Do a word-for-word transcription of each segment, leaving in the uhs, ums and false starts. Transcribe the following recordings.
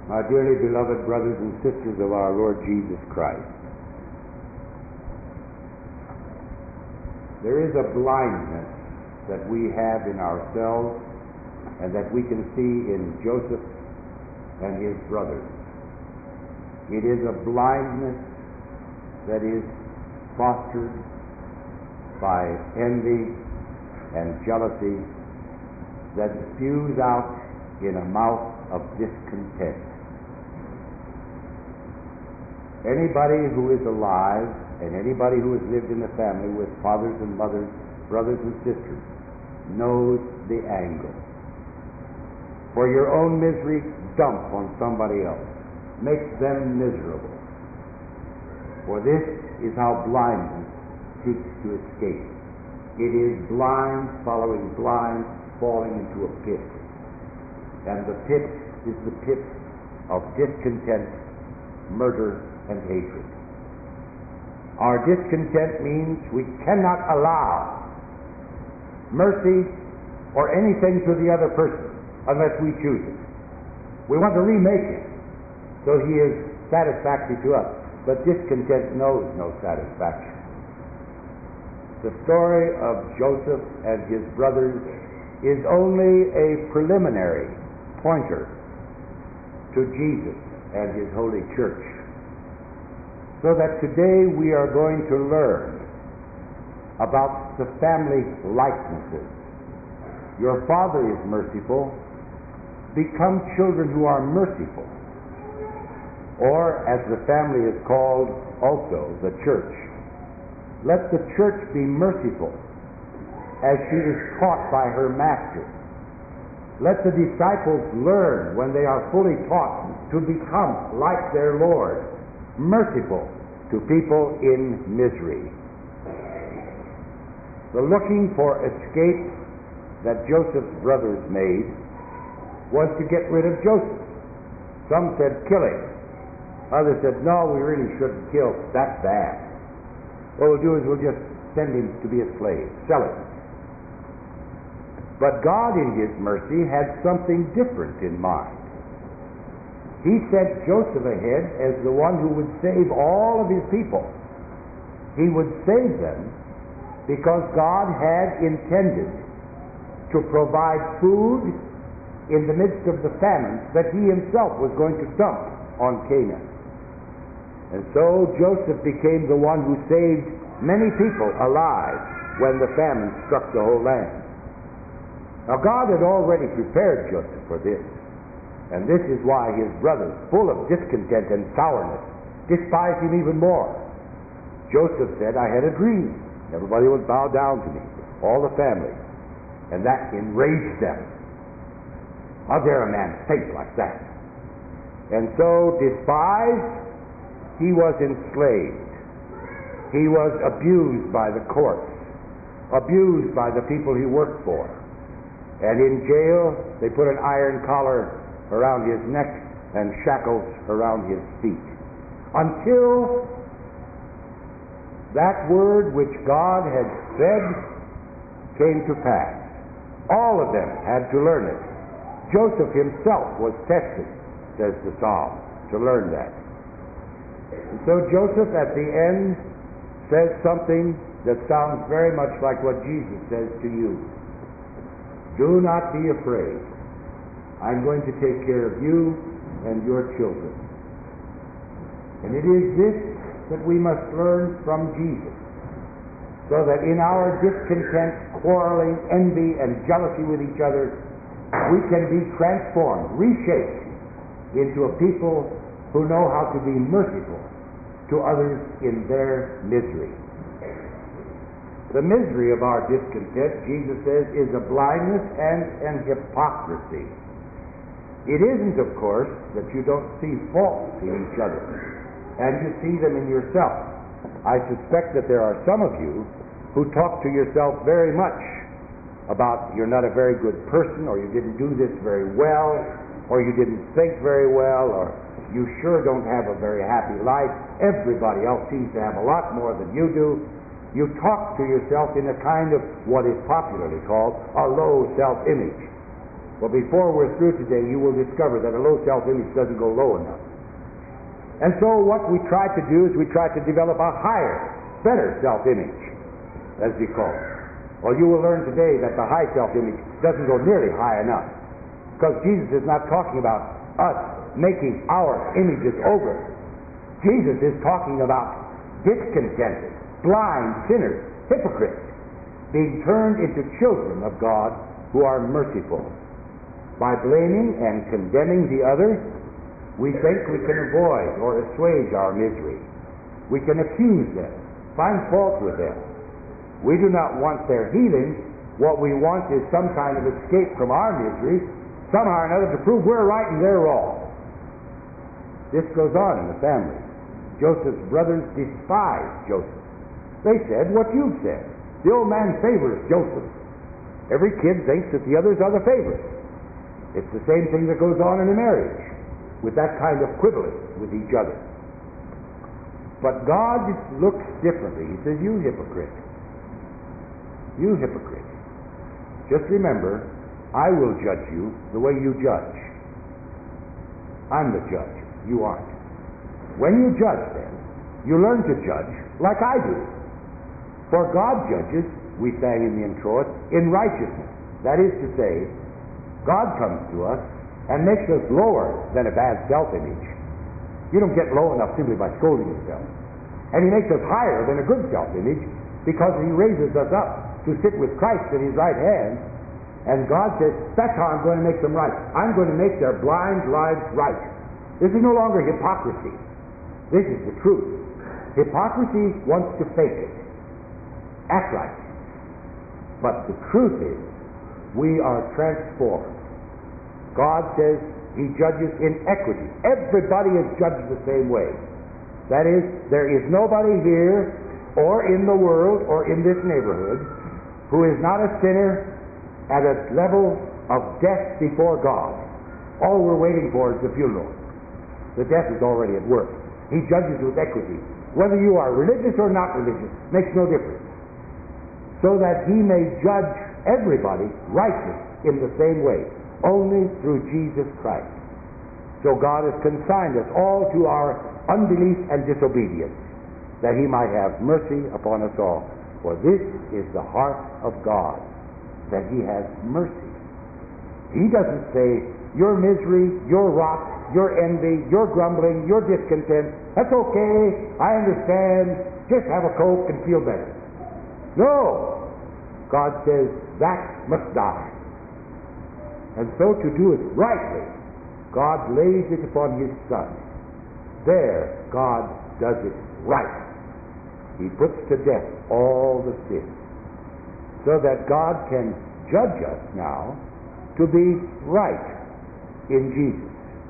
My dearly beloved brothers and sisters of our Lord Jesus Christ, there is a blindness that we have in ourselves and that we can see in Joseph and his brothers. It is a blindness that is fostered by envy and jealousy that spews out in a mouth of discontent. Anybody who is alive and anybody who has lived in a family with fathers and mothers, brothers and sisters, knows the angle. For your own misery, dump on somebody else. Make them miserable. For this is how blindness seeks to escape. It is blind following blind, falling into a pit. And the pit is the pit of discontent, murder, and hatred. Our discontent means we cannot allow mercy or anything to the other person unless we choose it. We want to remake it so he is satisfactory to us, but discontent knows no satisfaction. The story of Joseph and his brothers is only a preliminary pointer to Jesus and his holy church. So that today we are going to learn about the family likenesses. Your Father is merciful. Become children who are merciful. Or, as the family is called also, the church. Let the church be merciful as she is taught by her master. Let the disciples learn when they are fully taught to become like their Lord, merciful to people in misery. The looking for escape that Joseph's brothers made was to get rid of Joseph. Some said, kill him. Others said, no, we really shouldn't kill. That's bad. What we'll do is we'll just send him to be a slave, sell him. But God, in his mercy, had something different in mind. He sent Joseph ahead as the one who would save all of his people. He would save them because God had intended to provide food in the midst of the famine that he himself was going to dump on Canaan. And so Joseph became the one who saved many people alive when the famine struck the whole land. Now God had already prepared Joseph for this. And this is why his brothers, full of discontent and sourness, despised him even more. Joseph said, I had a dream. Everybody would bow down to me, all the family. And that enraged them. How dare a man think like that? And so, despised, he was enslaved. He was abused by the courts, abused by the people he worked for. And in jail, they put an iron collar around his neck and shackles around his feet. Until that word which God had said came to pass. All of them had to learn it. Joseph himself was tested, says the Psalm, to learn that. And so Joseph at the end says something that sounds very much like what Jesus says to you. Do not be afraid. I'm going to take care of you and your children. And it is this that we must learn from Jesus, so that in our discontent, quarreling, envy, and jealousy with each other, we can be transformed, reshaped into a people who know how to be merciful to others in their misery. The misery of our discontent, Jesus says, is a blindness and an hypocrisy. It isn't, of course, that you don't see faults in each other, and you see them in yourself. I suspect that there are some of you who talk to yourself very much about you're not a very good person, or you didn't do this very well, or you didn't think very well, or you sure don't have a very happy life. Everybody else seems to have a lot more than you do. You talk to yourself in a kind of what is popularly called a low self-image. Well, before we're through today, you will discover that a low self-image doesn't go low enough. And so what we try to do is we try to develop a higher, better self-image, as we call it. Well, you will learn today that the high self-image doesn't go nearly high enough, because Jesus is not talking about us making our images over. Jesus is talking about discontented, blind sinners, hypocrites, being turned into children of God who are merciful. By blaming and condemning the other, we think we can avoid or assuage our misery. We can accuse them, find fault with them. We do not want their healing. What we want is some kind of escape from our misery, somehow or another, to prove we're right and they're wrong. This goes on in the family. Joseph's brothers despised Joseph. They said what you've said. The old man favors Joseph. Every kid thinks that the others are the favorites. It's the same thing that goes on in a marriage, with that kind of quibbling with each other. But God looks differently. He says, you hypocrite. You hypocrite. Just remember, I will judge you the way you judge. I'm the judge. You aren't. When you judge, then, you learn to judge like I do. For God judges, we sang in the introit, in righteousness. That is to say, God comes to us and makes us lower than a bad self-image. You don't get low enough simply by scolding yourself. And He makes us higher than a good self-image because He raises us up to sit with Christ at His right hand. And God says, that's how I'm going to make them right. I'm going to make their blind lives right. This is no longer hypocrisy. This is the truth. Hypocrisy wants to fake it, act like it. But the truth is, we are transformed. God says He judges in equity. Everybody is judged the same way. That is, there is nobody here or in the world or in this neighborhood who is not a sinner at a level of death before God. All we're waiting for is the funeral. The death is already at work. He judges with equity. Whether you are religious or not religious makes no difference. So that He may judge everybody righteous in the same way, only through Jesus Christ. So God has consigned us all to our unbelief and disobedience, that He might have mercy upon us all. For this is the heart of God, that He has mercy. He doesn't say, your misery, your rot, your envy, your grumbling, your discontent, that's okay, I understand, just have a Coke and feel better. No! God says, that must die. And so to do it rightly, God lays it upon His Son. There, God does it right. He puts to death all the sins, so that God can judge us now to be right in Jesus.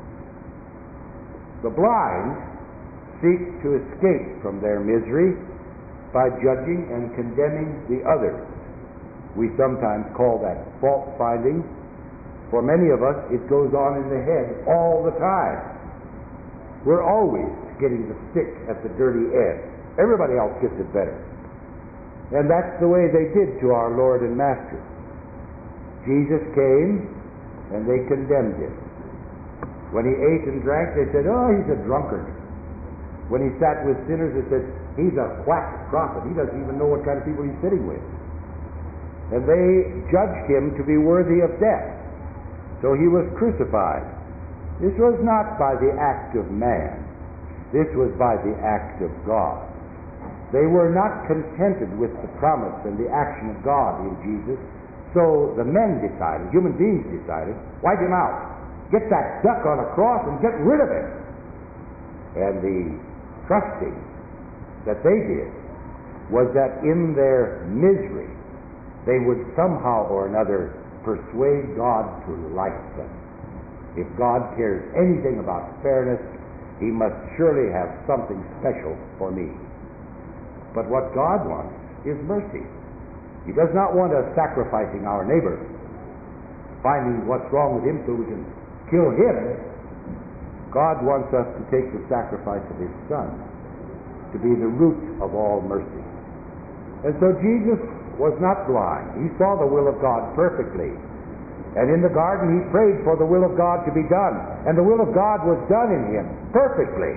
The blind seek to escape from their misery by judging and condemning the others. We sometimes call that fault finding. For many of us, it goes on in the head all the time. We're always getting the stick at the dirty end. Everybody else gets it better. And that's the way they did to our Lord and Master. Jesus came and they condemned Him. When He ate and drank, they said, oh, He's a drunkard. When He sat with sinners, they said, He's a quack prophet. He doesn't even know what kind of people He's sitting with. And they judged Him to be worthy of death. So He was crucified. This was not by the act of man. This was by the act of God. They were not contented with the promise and the action of God in Jesus. So the men decided, human beings decided, wipe Him out. Get that duck on a cross and get rid of Him. And the trusting that they did was that in their misery they would somehow or another persuade God to like them. If God cares anything about fairness, He must surely have something special for me. But what God wants is mercy. He does not want us sacrificing our neighbor, finding what's wrong with him so we can kill him. God wants us to take the sacrifice of His Son to be the root of all mercy. And so Jesus was not blind. He saw the will of God perfectly. And in the garden he prayed for the will of God to be done. And the will of God was done in him perfectly.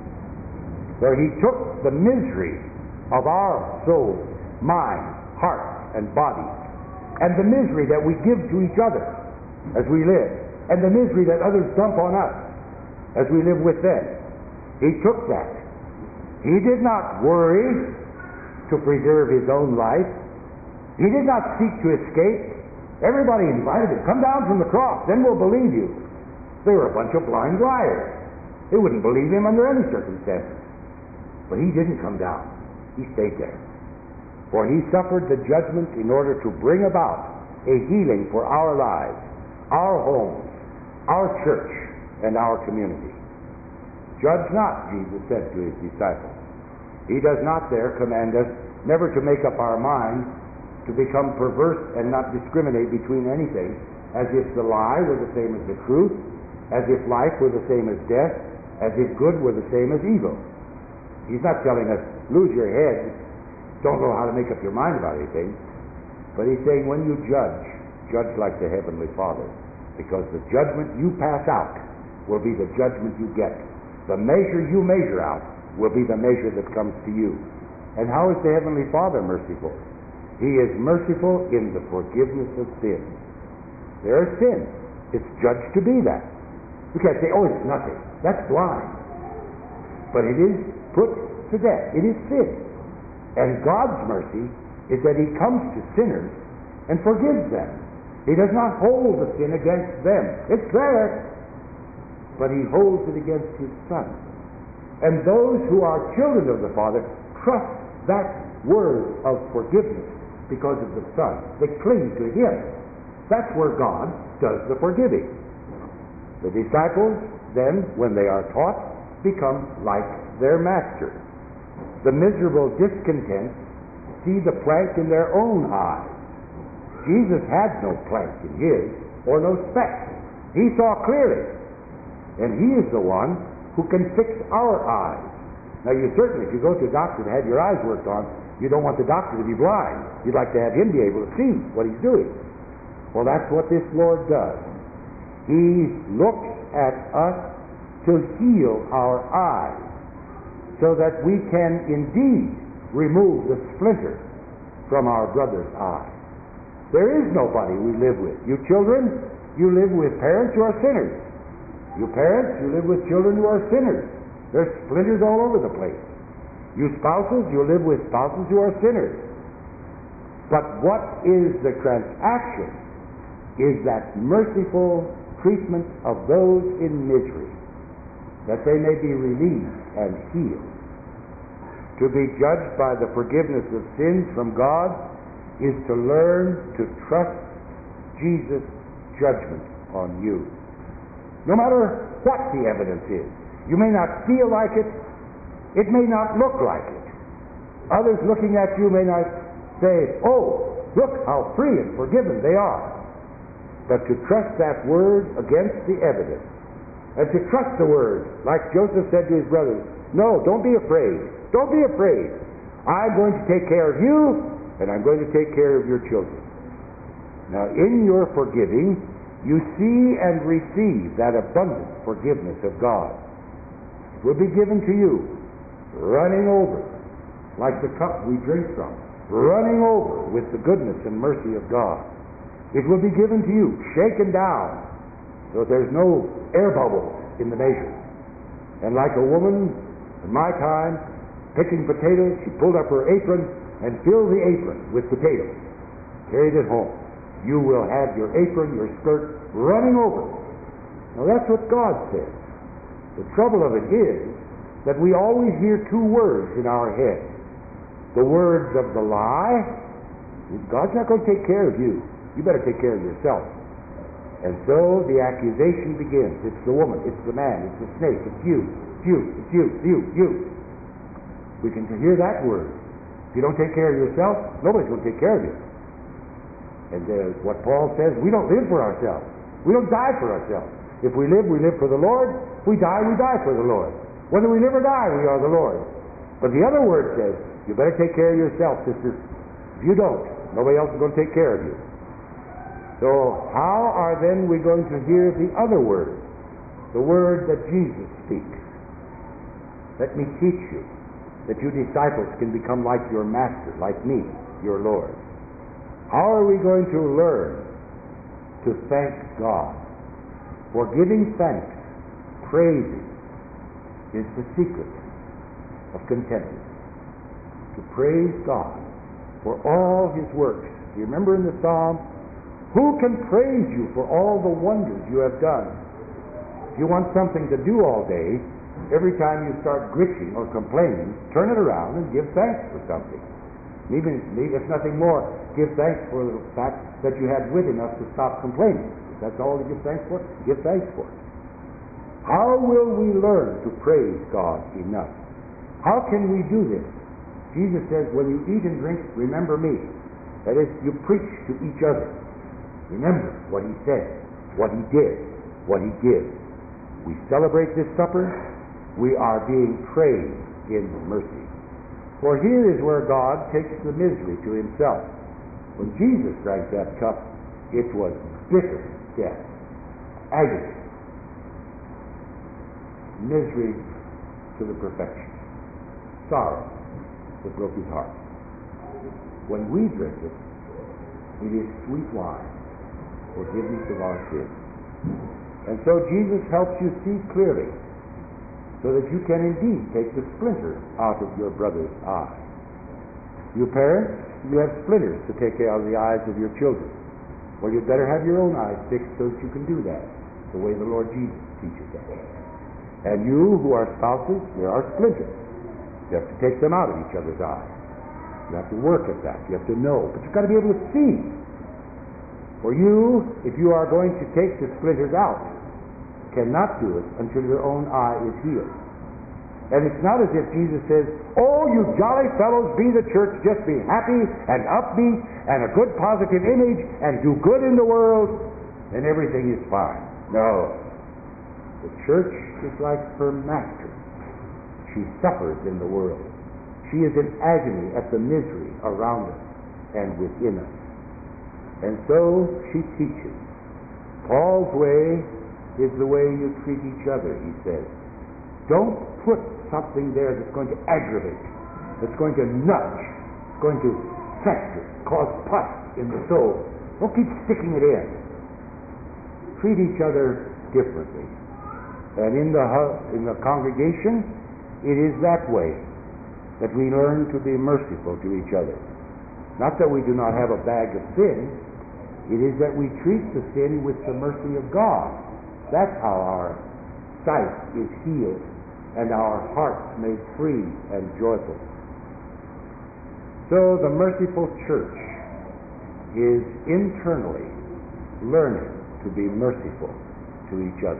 Where he took the misery of our souls, minds, hearts, and bodies, and the misery that we give to each other as we live, and the misery that others dump on us as we live with them. He took that. He did not worry to preserve his own life. He did not seek to escape. Everybody invited him, come down from the cross, then we'll believe you. They were a bunch of blind liars. They wouldn't believe him under any circumstances. But he didn't come down. He stayed there. For he suffered the judgment in order to bring about a healing for our lives, our homes, our church, and our community. Judge not, Jesus said to his disciples. He does not there command us never to make up our minds to become perverse and not discriminate between anything, as if the lie were the same as the truth, as if life were the same as death, as if good were the same as evil. He's not telling us, lose your head, don't know how to make up your mind about anything. But he's saying, when you judge, judge like the Heavenly Father, because the judgment you pass out will be the judgment you get. The measure you measure out will be the measure that comes to you. And how is the Heavenly Father merciful? He is merciful in the forgiveness of sins. There are sins. It's judged to be that. You can't say, oh, it's nothing. That's blind. But it is put to death. It is sin. And God's mercy is that he comes to sinners and forgives them. He does not hold the sin against them. It's there. But he holds it against his Son. And those who are children of the Father trust that word of forgiveness because of the Son. They cling to him. That's where God does the forgiving. The disciples then, when they are taught, become like their master. The miserable discontents see the plank in their own eye. Jesus had no plank in his, or no speck. He saw clearly. And he is the one who can fix our eyes. Now, you certainly, if you go to a doctor to have your eyes worked on, you don't want the doctor to be blind. You'd like to have him be able to see what he's doing. Well, that's what this Lord does. He looks at us to heal our eyes so that we can indeed remove the splinter from our brother's eye. There is nobody we live with. You children, you live with parents who are sinners. You parents, you live with children who are sinners. There's splinters all over the place. You spouses, you live with spouses who are sinners. But what is the transaction is that merciful treatment of those in misery, that they may be relieved and healed. To be judged by the forgiveness of sins from God is to learn to trust Jesus' judgment on you. No matter what the evidence is. You may not feel like it. It may not look like it. Others looking at you may not say, oh, look how free and forgiven they are. But to trust that word against the evidence, and to trust the word, like Joseph said to his brothers, no, don't be afraid. Don't be afraid. I'm going to take care of you, and I'm going to take care of your children. Now, in your forgiving, you see and receive that abundant forgiveness of God. It will be given to you, running over, like the cup we drink from, running over with the goodness and mercy of God. It will be given to you, shaken down, so there's no air bubbles in the measure. And like a woman in my time, picking potatoes, she pulled up her apron and filled the apron with potatoes, carried it home. You will have your apron, your skirt, running over. Now that's what God says. The trouble of it is that we always hear two words in our head. The words of the lie, God's not going to take care of you. You better take care of yourself. And so the accusation begins. It's the woman, it's the man, it's the snake, it's you, it's you, it's you, it's you, you. We can hear that word. If you don't take care of yourself, nobody's going to take care of you. And uh, what Paul says, we don't live for ourselves. We don't die for ourselves. If we live, we live for the Lord. If we die, we die for the Lord. Whether we live or die, we are the Lord. But the other word says, you better take care of yourself, sisters. If you don't, nobody else is going to take care of you. So how are then we going to hear the other word, the word that Jesus speaks? Let me teach you that you disciples can become like your master, like me, your Lord. How are we going to learn to thank God? For giving thanks, praising, is the secret of contentment. To praise God for all His works. You remember in the Psalm, who can praise you for all the wonders you have done? If you want something to do all day, every time you start gritching or complaining, turn it around and give thanks for something. Even if nothing more, give thanks for the fact that you had wit enough to stop complaining. If that's all to give thanks for, give thanks for it. How will we learn to praise God enough? How can we do this? Jesus says, when you eat and drink, remember me. That is, you preach to each other. Remember what He said, what He did, what He gives. We celebrate this supper. We are being praised in mercy. For here is where God takes the misery to Himself. When Jesus drank that cup, it was bitter death, agony, misery to the perfection, sorrow that broke His heart. When we drink it, it is sweet wine, forgiveness of our sins. And so Jesus helps you see clearly, so that you can indeed take the splinter out of your brother's eye. You parents, you have splinters to take out of the eyes of your children. Well, you'd better have your own eyes fixed so that you can do that, the way the Lord Jesus teaches that. And you who are spouses, there are splinters. You have to take them out of each other's eyes. You have to work at that. You have to know. But you've got to be able to see. For you, if you are going to take the splinters out, cannot do it until your own eye is healed. And it's not as if Jesus says, oh, you jolly fellows, be the church, just be happy and upbeat and a good positive image and do good in the world, and everything is fine. No. The church is like her master. She suffers in the world. She is in agony at the misery around us and within us. And so she teaches. Paul's way is the way you treat each other, he says. Don't put something there that's going to aggravate, that's going to nudge, going to fester, cause pus in the soul. Don't keep sticking it in. Treat each other differently. And in the in the congregation, it is that way that we learn to be merciful to each other. Not that we do not have a bag of sin, it is that we treat the sin with the mercy of God. That's how our sight is healed and our hearts made free and joyful. So the merciful church is internally learning to be merciful to each other.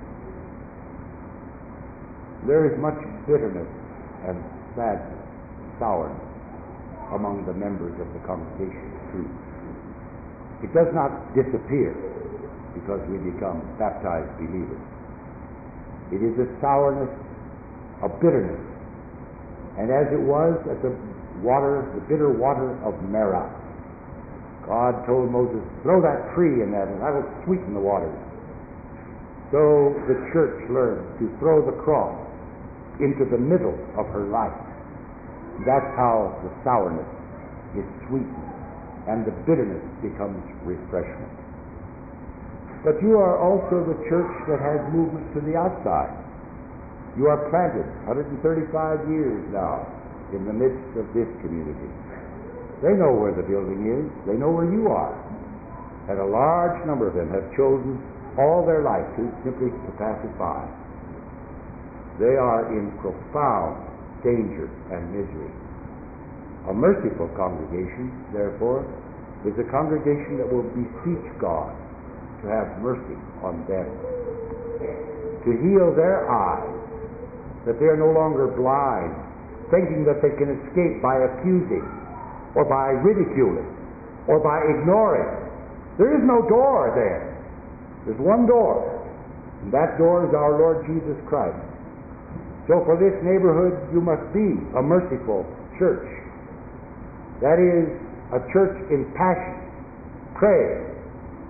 There is much bitterness and sadness, sourness among the members of the congregation too. It does not disappear because we become baptized believers. It is a sourness, a bitterness, and as it was at the water, the bitter water of Merah, God told Moses, throw that tree in that and I will sweeten the waters. So the church learns to throw the cross into the middle of her life. That's how the sourness is sweetened and the bitterness becomes refreshment. But you are also the church that has movement to the outside. You are planted one hundred thirty-five years now in the midst of this community. They know where the building is. They know where you are. And a large number of them have chosen all their life to simply to pass it by. They are in profound danger and misery. A merciful congregation, therefore, is a congregation that will beseech God to have mercy on them, to heal their eyes, that they are no longer blind, thinking that they can escape by accusing, or by ridiculing, or by ignoring. There is no door there. There's one door, and that door is our Lord Jesus Christ. So for this neighborhood, you must be a merciful church. That is, a church in passion, prayer,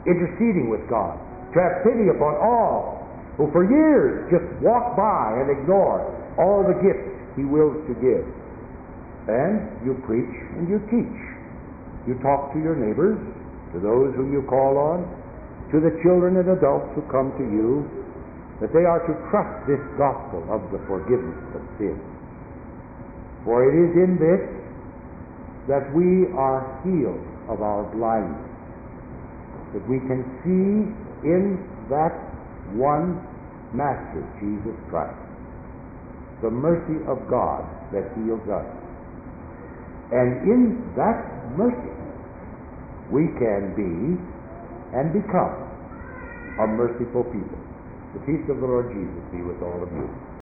interceding with God, to have pity upon all who for years just walk by and ignore all the gifts He wills to give. And you preach and you teach. You talk to your neighbors, to those whom you call on, to the children and adults who come to you, that they are to trust this gospel of the forgiveness of sin. For it is in this that we are healed of our blindness, that we can see in that one Master, Jesus Christ, the mercy of God that heals us. And in that mercy, we can be and become a merciful people. The peace of the Lord Jesus be with all of you.